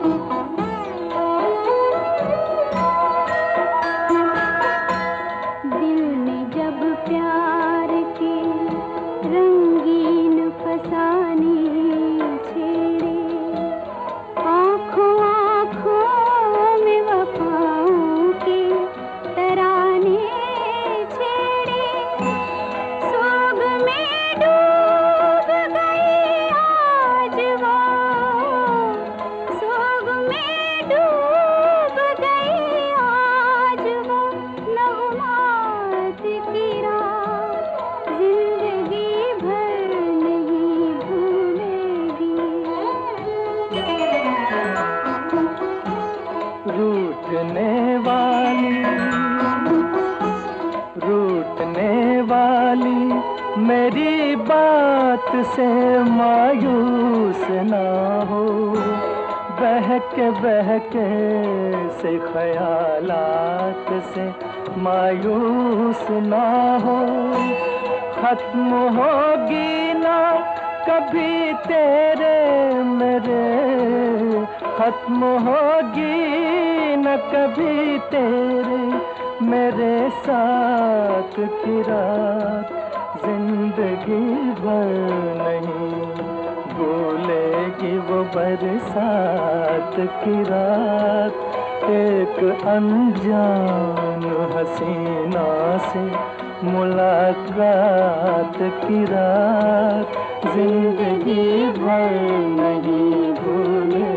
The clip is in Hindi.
दिल ने जब प्यार के रंगीन फसाने छेड़े, आँखों आँखों में वफाओं के तराने छेड़े, सोग में डूब गई आज वो, सोग में डूब गई आज वो नगमात की रात, जिंदगी भर नहीं भूलेगी। रूठने वाली मेरी बात से मायूस ना हो, बहके बहके से ख्यालात से मायूस ना हो। खत्म होगी ना कभी तेरे मेरे, खत्म होगी न कभी तेरे मेरे साथ की रात, जिंदगी भर नहीं भूलेगी वो बरसात की रात। एक अनजान हसीना से मुलाकात की रात, जिंदगी भर नहीं भूलेगी।